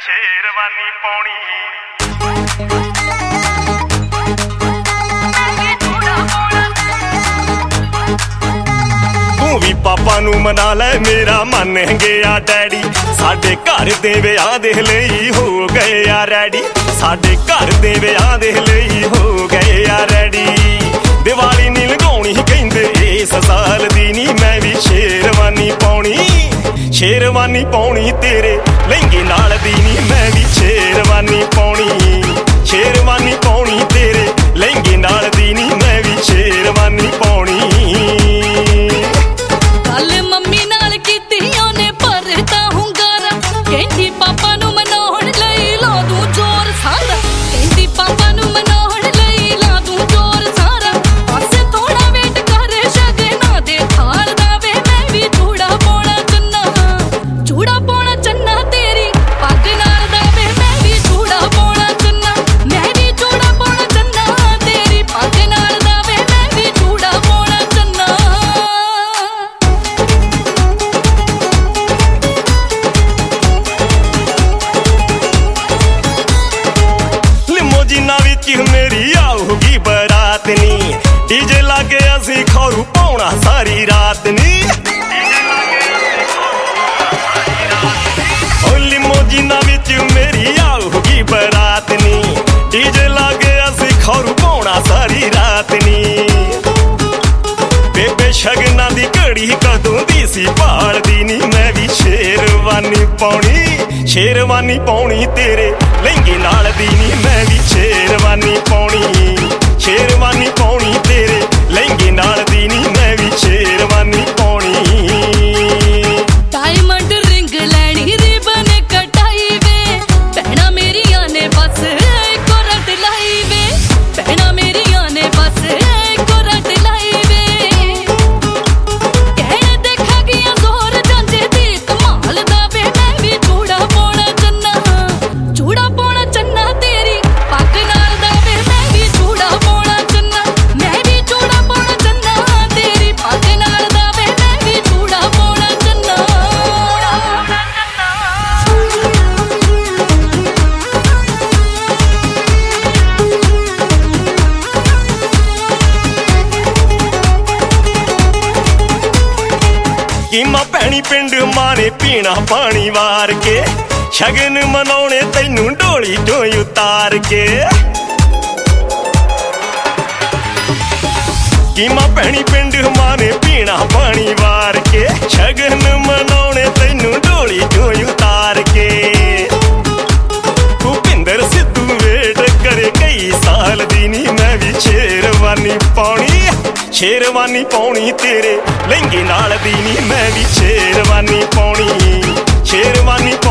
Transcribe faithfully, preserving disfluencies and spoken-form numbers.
शेरवानी पाउनी तू भी पापा नू मना ले मेरा मन गया डैडी साडे घर दे विआह दे लई हो गए आ रेडी साडे घर दे विआह दे लई हो गए आ रेडी दिवाली नी लगाउणी कहंदे इस साल दी नी मैं भी शेरवानी पाउणी शेरवानी पाउणी तेरे लहंगे नाल दी नी मैं भी शेरवानी पाउणी शेरवानी पाउणी तेरे लहंगे नाल दी नी मैं भी शेरवानी पाउणी गल मम्मी नाल कीती ओने भरता हुंगारा कहंदी पापा नू मनाउण लई ला दूं जोर सारा कहंदी पापा नू मनाउण लई ला दूं जोर सारा बस थोड़ा वेट कर शगना दे थाल दा वे मैं भी चूड़ा पाउणा चन्ना चूड़ा पाउणा चन्ना तेरी पग नाल दा वे मैं भी चूड़ा पाउणा चन्ना मैं भी चूड़ा पाउणा चन्ना तेरी पग नाल दा वे मैं भी चूड़ा पाउणा चन्ना लिमोजीना विच मेरी आऊगी बरात नी डीजे लागे असी खौरू पाउणा सारी रात नी ओ लिमोजीना विच मेरी आऊगी बरात नी डीजे लागे असी खौरू पाउणा सारी रात नी बेबे शगना दी घड़ी कदों दी सी भालदी नी मैं भी शेरवानी पाउणी शेरवानी पाउणी तेरे लहंगे नाल दी नी मैं भी शेरवानी पाउणी शेरवानी पाउणी तेरे लहंगे नाल दी नी मैं भी शेरवानी पाउणी डायमंड रिंग लैनी रिबन कटाई वे भैणा मेरिया ने बस इको रट लाई वे भैणा मेरिया ने बस इको रट लाई वे कहने देखा गया जोर जांजे दी कमाल दा वे मैं भी चूड़ा पाउणा चन्ना चूड़ा पाउणा चन्ना तेरी पग नाल दा वे मैं भी चूड़ा पाउणा चन्ना मैं भी चूड़ा पाउणा चन्ना तेरी पग नाल दा वे मैं भी चूड़ा पाउणा चन्ना कीमा भैणी पिंड मारे पीना पानी वार के शगन मनाउणे तैनू डोली चों उतार के कीमा भैणी पिंड मारे पीना पानी वार के शगन मनाउणे तैनू डोली चों उतार के भुपिंदर सिद्धू वेट करे कई साल दी नी मैं भी शेरवानी पाउणी शेरवानी पाउणी तेरे लहंगे नाल दी नी मैं भी शेरवानी पाउणी शेरवानी